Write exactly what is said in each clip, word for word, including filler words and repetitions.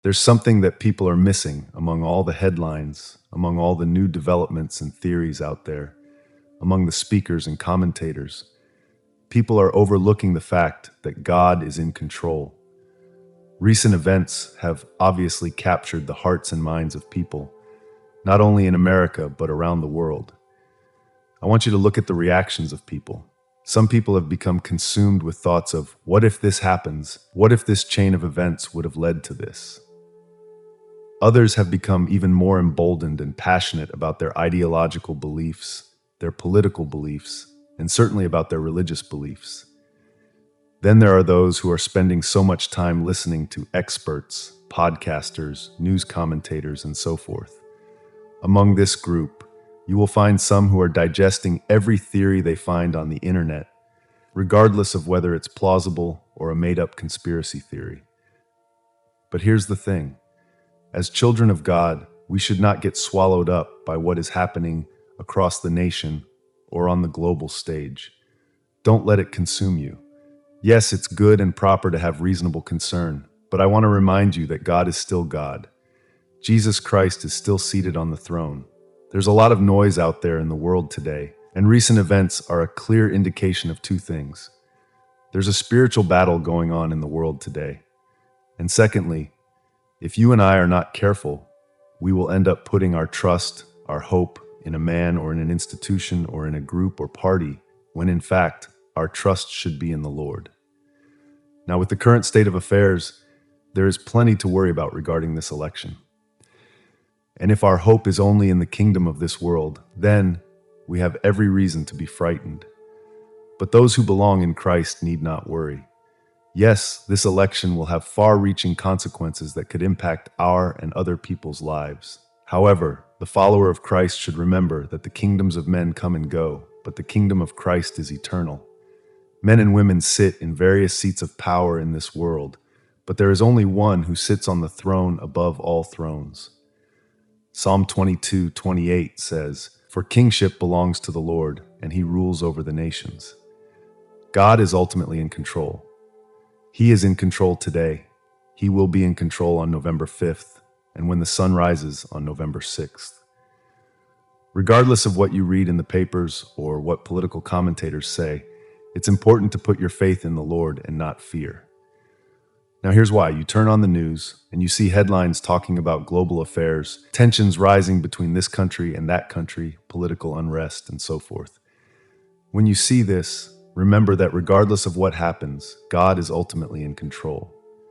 There's something that people are missing among all the headlines, among all the new developments and theories out there, among the speakers and commentators. People are overlooking the fact that God is in control. Recent events have obviously captured the hearts and minds of people, not only in America, but around the world. I want you to look at the reactions of people. Some people have become consumed with thoughts of, what if this happens? What if this chain of events would have led to this? Others have become even more emboldened and passionate about their ideological beliefs, their political beliefs, and certainly about their religious beliefs. Then there are those who are spending so much time listening to experts, podcasters, news commentators, and so forth. Among this group, you will find some who are digesting every theory they find on the internet, regardless of whether it's plausible or a made-up conspiracy theory. But here's the thing. As children of God, we should not get swallowed up by what is happening across the nation or on the global stage. Don't let it consume you. Yes, it's good and proper to have reasonable concern, but I want to remind you that God is still God. Jesus Christ is still seated on the throne. There's a lot of noise out there in the world today, and recent events are a clear indication of two things. There's a spiritual battle going on in the world today. And secondly, if you and I are not careful, we will end up putting our trust, our hope in a man or in an institution or in a group or party, when in fact, our trust should be in the Lord. Now, with the current state of affairs, there is plenty to worry about regarding this election. And if our hope is only in the kingdom of this world, then we have every reason to be frightened. But those who belong in Christ need not worry. Yes, this election will have far-reaching consequences that could impact our and other people's lives. However, the follower of Christ should remember that the kingdoms of men come and go, but the kingdom of Christ is eternal. Men and women sit in various seats of power in this world, but there is only one who sits on the throne above all thrones. Psalm twenty-two twenty-eight says, "For kingship belongs to the Lord, and he rules over the nations." God is ultimately in control. He is in control today. He will be in control on November fifth, and when the sun rises on November sixth. Regardless of what you read in the papers or what political commentators say, it's important to put your faith in the Lord and not fear. Now here's why. You turn on the news and you see headlines talking about global affairs, tensions rising between this country and that country, political unrest, and so forth. When you see this, remember that regardless of what happens, God is ultimately in control.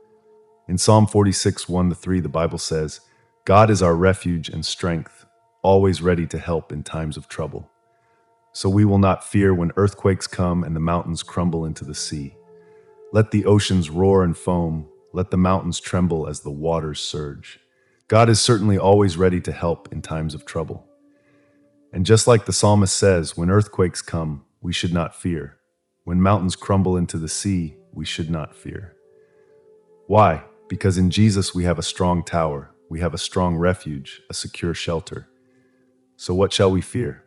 In Psalm forty-six, one to three, the Bible says, "God is our refuge and strength, always ready to help in times of trouble. So we will not fear when earthquakes come and the mountains crumble into the sea. Let the oceans roar and foam, let the mountains tremble as the waters surge." God is certainly always ready to help in times of trouble. And just like the psalmist says, when earthquakes come, we should not fear. When mountains crumble into the sea, we should not fear. Why? Because in Jesus we have a strong tower, we have a strong refuge, a secure shelter. So what shall we fear?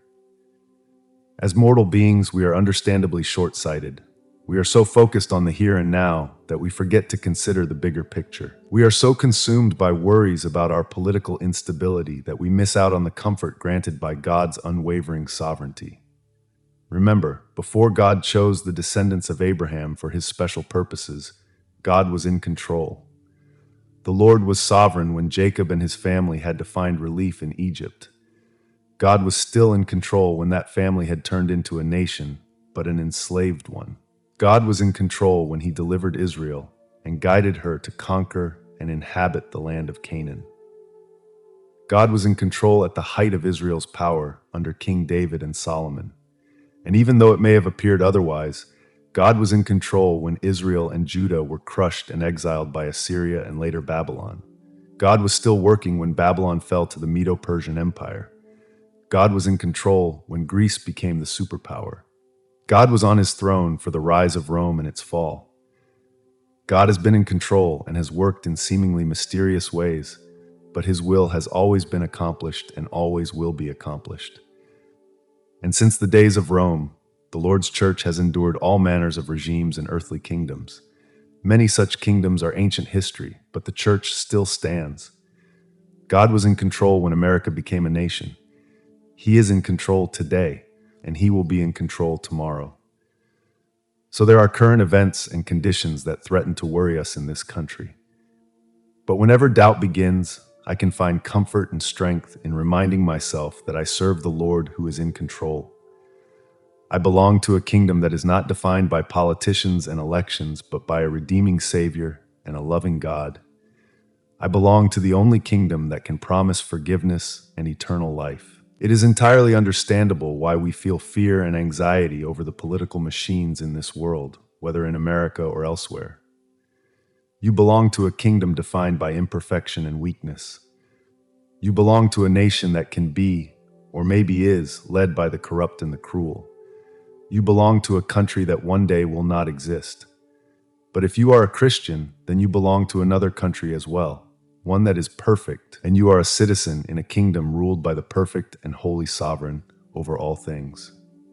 As mortal beings, we are understandably short-sighted. We are so focused on the here and now that we forget to consider the bigger picture. We are so consumed by worries about our political instability that we miss out on the comfort granted by God's unwavering sovereignty. Remember, before God chose the descendants of Abraham for his special purposes, God was in control. The Lord was sovereign when Jacob and his family had to find relief in Egypt. God was still in control when that family had turned into a nation, but an enslaved one. God was in control when he delivered Israel and guided her to conquer and inhabit the land of Canaan. God was in control at the height of Israel's power under King David and Solomon. And even though it may have appeared otherwise, God was in control when Israel and Judah were crushed and exiled by Assyria and later Babylon. God was still working when Babylon fell to the Medo-Persian Empire. God was in control when Greece became the superpower. God was on his throne for the rise of Rome and its fall. God has been in control and has worked in seemingly mysterious ways, but his will has always been accomplished and always will be accomplished. And since the days of Rome, the Lord's church has endured all manners of regimes and earthly kingdoms. Many such kingdoms are ancient history, but the church still stands. God was in control when America became a nation. He is in control today, and he will be in control tomorrow. So there are current events and conditions that threaten to worry us in this country. But whenever doubt begins, I can find comfort and strength in reminding myself that I serve the Lord who is in control. I belong to a kingdom that is not defined by politicians and elections, but by a redeeming Savior and a loving God. I belong to the only kingdom that can promise forgiveness and eternal life. It is entirely understandable why we feel fear and anxiety over the political machines in this world, whether in America or elsewhere. You belong to a kingdom defined by imperfection and weakness. You belong to a nation that can be, or maybe is, led by the corrupt and the cruel. You belong to a country that one day will not exist. But if you are a Christian, then you belong to another country as well, one that is perfect, and you are a citizen in a kingdom ruled by the perfect and holy sovereign over all things.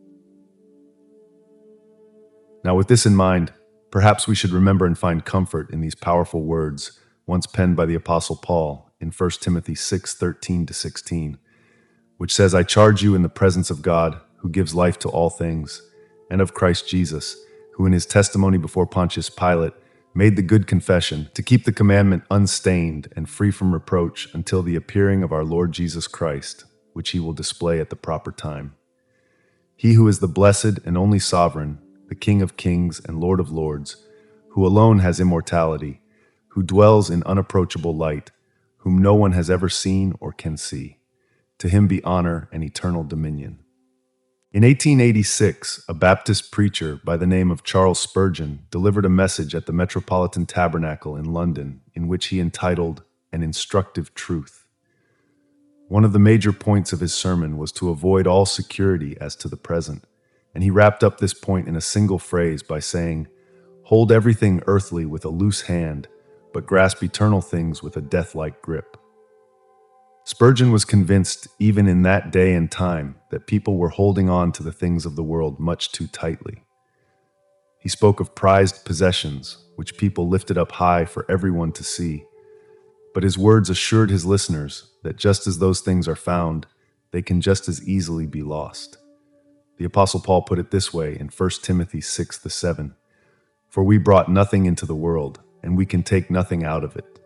Now, with this in mind, perhaps we should remember and find comfort in these powerful words once penned by the Apostle Paul in First Timothy six thirteen to sixteen, which says, "I charge you in the presence of God, who gives life to all things, and of Christ Jesus, who in his testimony before Pontius Pilate made the good confession to keep the commandment unstained and free from reproach until the appearing of our Lord Jesus Christ, which he will display at the proper time. He who is the blessed and only sovereign, the King of kings and Lord of lords, who alone has immortality, who dwells in unapproachable light, whom no one has ever seen or can see. To him be honor and eternal dominion." In eighteen eighty-six, a Baptist preacher by the name of Charles Spurgeon delivered a message at the Metropolitan Tabernacle in London in which he entitled "An Instructive Truth." One of the major points of his sermon was to avoid all security as to the present, and he wrapped up this point in a single phrase by saying, "Hold everything earthly with a loose hand, but grasp eternal things with a death-like grip." Spurgeon was convinced, even in that day and time, that people were holding on to the things of the world much too tightly. He spoke of prized possessions, which people lifted up high for everyone to see. But his words assured his listeners that just as those things are found, they can just as easily be lost. The Apostle Paul put it this way in First Timothy six to seven, "For we brought nothing into the world, and we can take nothing out of it."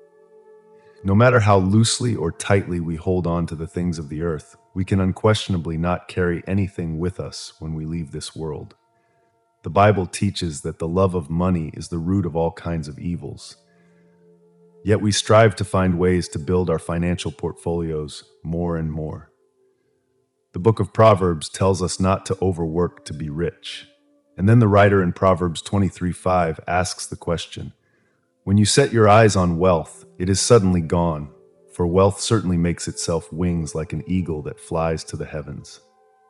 No matter how loosely or tightly we hold on to the things of the earth, we can unquestionably not carry anything with us when we leave this world. The Bible teaches that the love of money is the root of all kinds of evils. Yet we strive to find ways to build our financial portfolios more and more. The book of Proverbs tells us not to overwork to be rich. And then the writer in Proverbs twenty-three five asks the question, "When you set your eyes on wealth, it is suddenly gone, for wealth certainly makes itself wings like an eagle that flies to the heavens."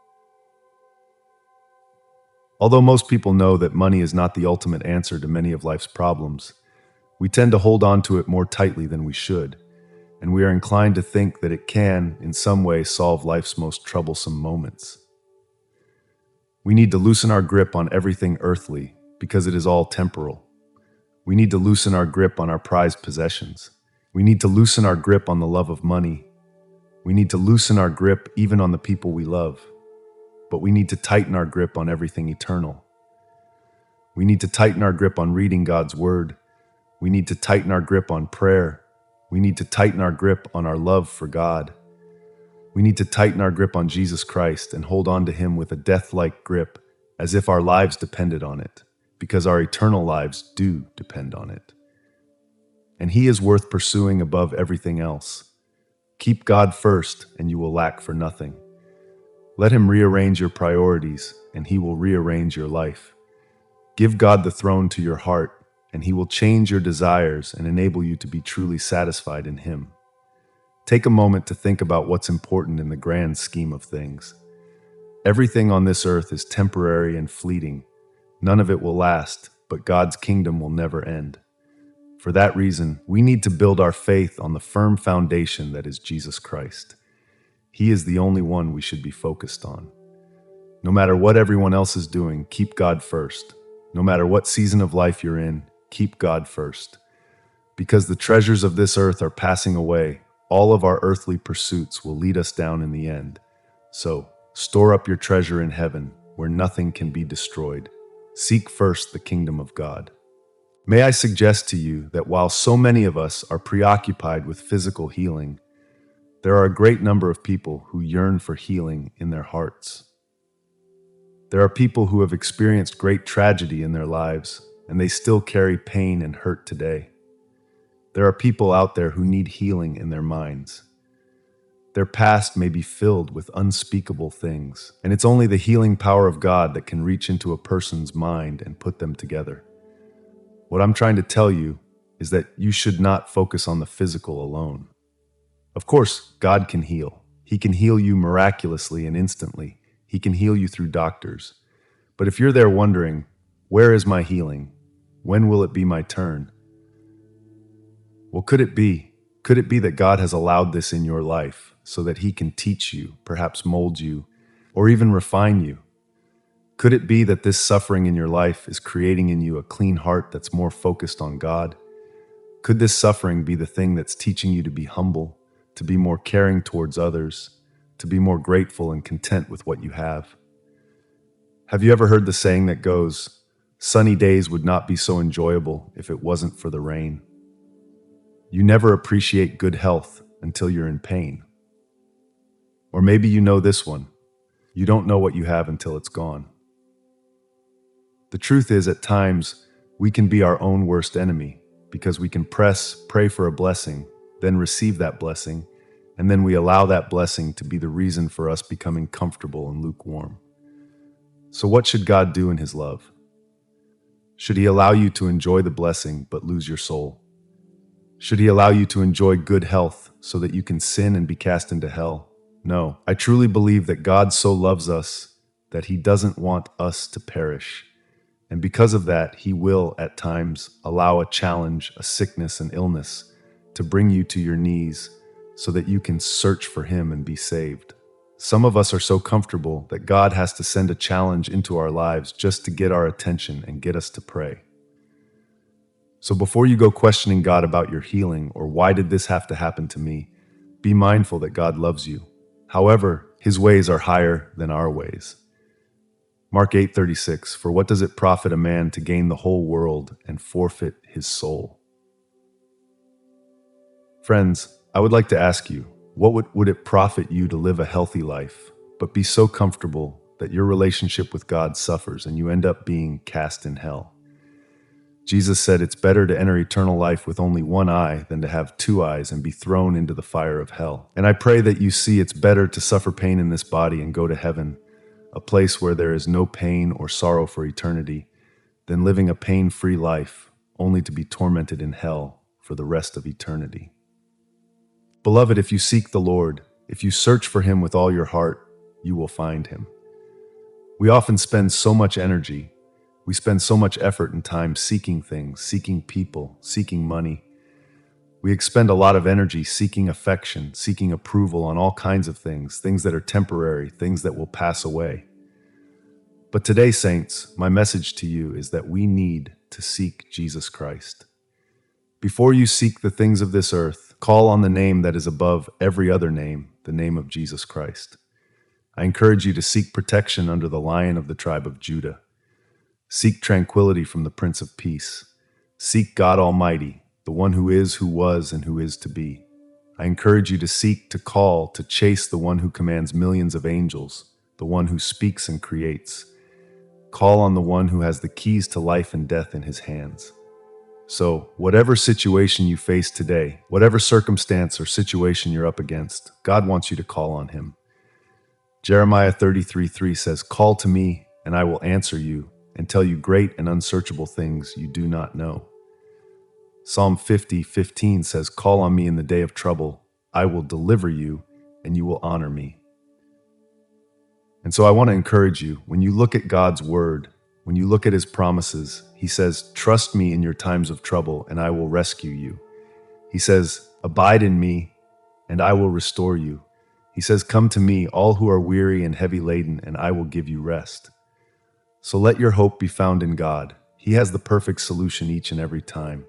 Although most people know that money is not the ultimate answer to many of life's problems, we tend to hold on to it more tightly than we should, and we are inclined to think that it can, in some way, solve life's most troublesome moments. We need to loosen our grip on everything earthly because it is all temporal. We need to loosen our grip on our prized possessions. We need to loosen our grip on the love of money. We need to loosen our grip even on the people we love. But we need to tighten our grip on everything eternal. We need to tighten our grip on reading God's word. We need to tighten our grip on prayer. We need to tighten our grip on our love for God. We need to tighten our grip on Jesus Christ and hold on to him with a death-like grip as if our lives depended on it, because our eternal lives do depend on it. And he is worth pursuing above everything else. Keep God first, and you will lack for nothing. Let him rearrange your priorities, and he will rearrange your life. Give God the throne to your heart, and he will change your desires and enable you to be truly satisfied in him. Take a moment to think about what's important in the grand scheme of things. Everything on this earth is temporary and fleeting. None of it will last, but God's kingdom will never end. For that reason, we need to build our faith on the firm foundation that is Jesus Christ. He is the only one we should be focused on. No matter what everyone else is doing, keep God first. No matter what season of life you're in, Keep God first. Because the treasures of this earth are passing away, all of our earthly pursuits will lead us down in the end. So, store up your treasure in heaven, where nothing can be destroyed. Seek first the kingdom of God. May I suggest to you that while so many of us are preoccupied with physical healing, there are a great number of people who yearn for healing in their hearts. There are people who have experienced great tragedy in their lives, and they still carry pain and hurt today. There are people out there who need healing in their minds. Their past may be filled with unspeakable things, and it's only the healing power of God that can reach into a person's mind and put them together. What I'm trying to tell you is that you should not focus on the physical alone. Of course, God can heal. He can heal you miraculously and instantly. He can heal you through doctors. But if you're there wondering, where is my healing? When will it be my turn? Well, could it be? Could it be that God has allowed this in your life so that He can teach you, perhaps mold you, or even refine you? Could it be that this suffering in your life is creating in you a clean heart that's more focused on God? Could this suffering be the thing that's teaching you to be humble, to be more caring towards others, to be more grateful and content with what you have? Have you ever heard the saying that goes, sunny days would not be so enjoyable if it wasn't for the rain? You never appreciate good health until you're in pain. Or maybe you know this one. You don't know what you have until it's gone. The truth is, at times, we can be our own worst enemy because we can press, pray for a blessing, then receive that blessing, and then we allow that blessing to be the reason for us becoming comfortable and lukewarm. So what should God do in His love? Should He allow you to enjoy the blessing but lose your soul? Should He allow you to enjoy good health so that you can sin and be cast into hell? No, I truly believe that God so loves us that He doesn't want us to perish. And because of that, He will, at times, allow a challenge, a sickness, an illness to bring you to your knees so that you can search for Him and be saved. Some of us are so comfortable that God has to send a challenge into our lives just to get our attention and get us to pray. So before you go questioning God about your healing or why did this have to happen to me, be mindful that God loves you. However, His ways are higher than our ways. Mark eight thirty-six, for what does it profit a man to gain the whole world and forfeit his soul? Friends, I would like to ask you, what would, would it profit you to live a healthy life, but be so comfortable that your relationship with God suffers and you end up being cast in hell? Jesus said it's better to enter eternal life with only one eye than to have two eyes and be thrown into the fire of hell. And I pray that you see it's better to suffer pain in this body and go to heaven, a place where there is no pain or sorrow for eternity, than living a pain-free life only to be tormented in hell for the rest of eternity. Beloved, if you seek the Lord, if you search for Him with all your heart, you will find Him. We often spend so much energy, we spend so much effort and time seeking things, seeking people, seeking money. We expend a lot of energy seeking affection, seeking approval on all kinds of things, things that are temporary, things that will pass away. But today, saints, my message to you is that we need to seek Jesus Christ. Before you seek the things of this earth, call on the name that is above every other name, the name of Jesus Christ. I encourage you to seek protection under the Lion of the tribe of Judah. Seek tranquility from the Prince of Peace. Seek God Almighty, the one who is, who was, and who is to be. I encourage you to seek, to call, to chase the one who commands millions of angels, the one who speaks and creates. Call on the one who has the keys to life and death in his hands. So, whatever situation you face today, whatever circumstance or situation you're up against, God wants you to call on Him. Jeremiah thirty-three three says, "Call to me, and I will answer you, and tell you great and unsearchable things you do not know." Psalm fifty fifteen says, "Call on me in the day of trouble. I will deliver you, and you will honor me." And so I want to encourage you, when you look at God's word, when you look at His promises, He says, "Trust me in your times of trouble, and I will rescue you." He says, "Abide in me, and I will restore you." He says, "Come to me, all who are weary and heavy laden, and I will give you rest." So let your hope be found in God. He He has the perfect solution each and every time.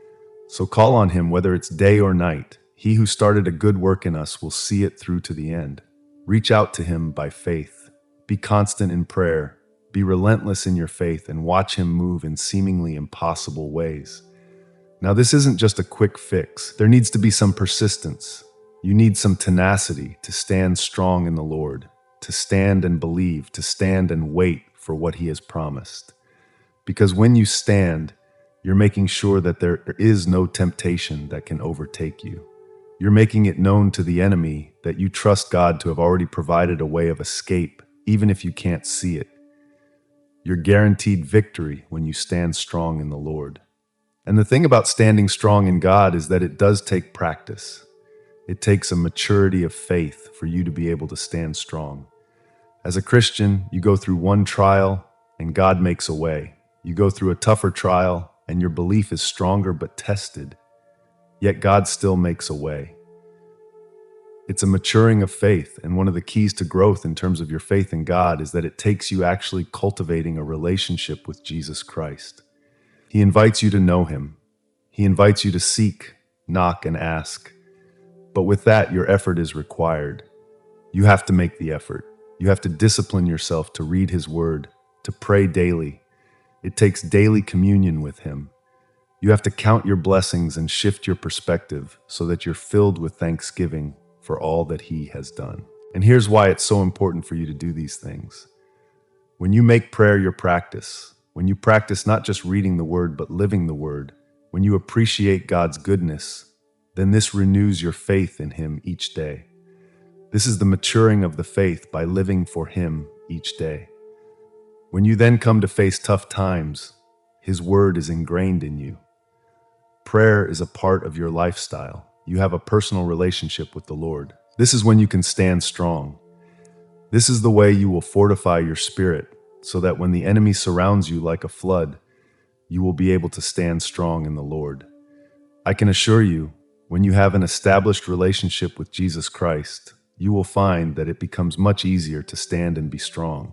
So call on him whether it's day or night. He who started a good work in us will see it through to the end. Reach out to him by faith. Be constant in prayer. Be relentless in your faith and watch him move in seemingly impossible ways. Now, this isn't just a quick fix. There needs to be some persistence. You need some tenacity to stand strong in the Lord, to stand and believe, to stand and wait for what he has promised. Because when you stand, you're making sure that there is no temptation that can overtake you. You're making it known to the enemy that you trust God to have already provided a way of escape, even if you can't see it. You're guaranteed victory when you stand strong in the Lord. And the thing about standing strong in God is that it does take practice. It takes a maturity of faith for you to be able to stand strong. As a Christian, you go through one trial and God makes a way. You go through a tougher trial and your belief is stronger but tested, yet God still makes a way. It's a maturing of faith, and one of the keys to growth in terms of your faith in God is that it takes you actually cultivating a relationship with Jesus Christ. He invites you to know him. He invites you to seek, knock, and ask. But with that, your effort is required. You have to make the effort. You have to discipline yourself to read his word, to pray daily. It takes daily communion with him. You have to count your blessings and shift your perspective so that you're filled with thanksgiving for all that he has done. And here's why it's so important for you to do these things. When you make prayer your practice, when you practice not just reading the word but living the word, when you appreciate God's goodness, then this renews your faith in him each day. This is the maturing of the faith by living for him each day. When you then come to face tough times, his word is ingrained in you. Prayer is a part of your lifestyle. You have a personal relationship with the Lord. This is when you can stand strong. This is the way you will fortify your spirit so that when the enemy surrounds you like a flood, you will be able to stand strong in the Lord. I can assure you, when you have an established relationship with Jesus Christ, you will find that it becomes much easier to stand and be strong.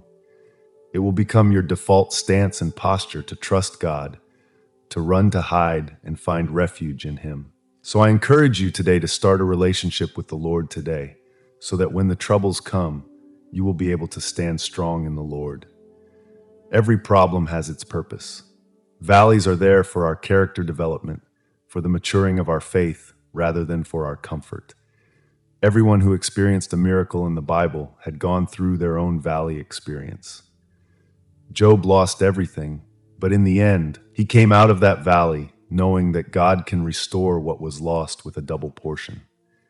It will become your default stance and posture to trust God, to run to hide and find refuge in him. So I encourage you today to start a relationship with the Lord today, so that when the troubles come, you will be able to stand strong in the Lord. Every problem has its purpose. Valleys are there for our character development, for the maturing of our faith, rather than for our comfort. Everyone who experienced a miracle in the Bible had gone through their own valley experience. Job lost everything, but in the end, he came out of that valley knowing that God can restore what was lost with a double portion.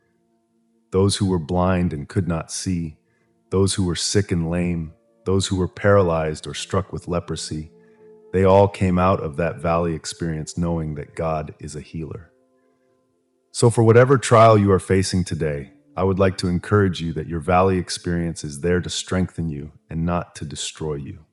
Those who were blind and could not see, those who were sick and lame, those who were paralyzed or struck with leprosy, they all came out of that valley experience knowing that God is a healer. So for whatever trial you are facing today, I would like to encourage you that your valley experience is there to strengthen you and not to destroy you.